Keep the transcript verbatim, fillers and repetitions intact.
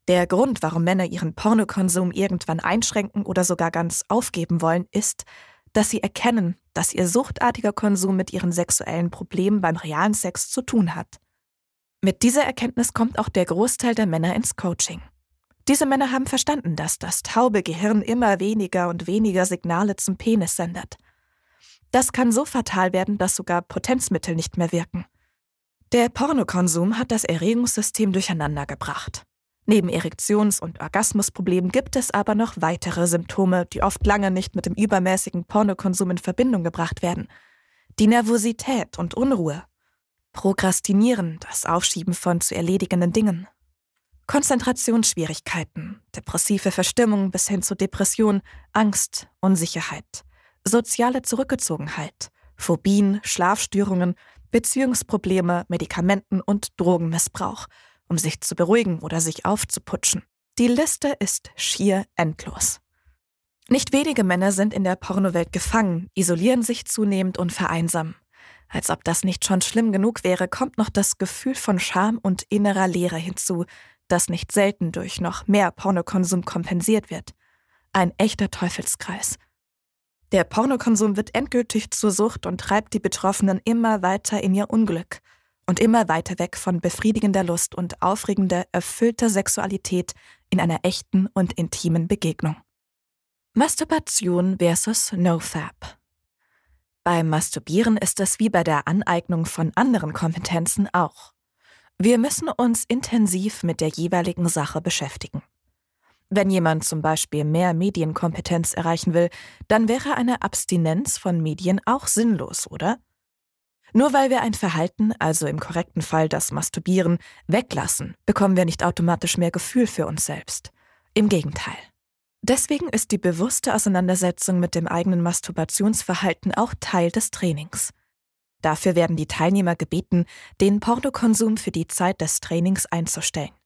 Der Grund, warum Männer ihren Pornokonsum irgendwann einschränken oder sogar ganz aufgeben wollen, ist, dass sie erkennen, dass ihr suchtartiger Konsum mit ihren sexuellen Problemen beim realen Sex zu tun hat. Mit dieser Erkenntnis kommt auch der Großteil der Männer ins Coaching. Diese Männer haben verstanden, dass das taube Gehirn immer weniger und weniger Signale zum Penis sendet. Das kann so fatal werden, dass sogar Potenzmittel nicht mehr wirken. Der Pornokonsum hat das Erregungssystem durcheinander gebracht. Neben Erektions- und Orgasmusproblemen gibt es aber noch weitere Symptome, die oft lange nicht mit dem übermäßigen Pornokonsum in Verbindung gebracht werden. Die Nervosität und Unruhe. Prokrastinieren, das Aufschieben von zu erledigenden Dingen. Konzentrationsschwierigkeiten, depressive Verstimmung bis hin zu Depression, Angst, Unsicherheit, soziale Zurückgezogenheit, Phobien, Schlafstörungen, Beziehungsprobleme, Medikamenten- und Drogenmissbrauch, um sich zu beruhigen oder sich aufzuputschen. Die Liste ist schier endlos. Nicht wenige Männer sind in der Pornowelt gefangen, isolieren sich zunehmend und vereinsamen. Als ob das nicht schon schlimm genug wäre, kommt noch das Gefühl von Scham und innerer Leere hinzu, das nicht selten durch noch mehr Pornokonsum kompensiert wird. Ein echter Teufelskreis. Der Pornokonsum wird endgültig zur Sucht und treibt die Betroffenen immer weiter in ihr Unglück und immer weiter weg von befriedigender Lust und aufregender, erfüllter Sexualität in einer echten und intimen Begegnung. Masturbation versus NoFap. Beim Masturbieren ist es wie bei der Aneignung von anderen Kompetenzen auch. Wir müssen uns intensiv mit der jeweiligen Sache beschäftigen. Wenn jemand zum Beispiel mehr Medienkompetenz erreichen will, dann wäre eine Abstinenz von Medien auch sinnlos, oder? Nur weil wir ein Verhalten, also im korrekten Fall das Masturbieren, weglassen, bekommen wir nicht automatisch mehr Gefühl für uns selbst. Im Gegenteil. Deswegen ist die bewusste Auseinandersetzung mit dem eigenen Masturbationsverhalten auch Teil des Trainings. Dafür werden die Teilnehmer gebeten, den Pornokonsum für die Zeit des Trainings einzustellen.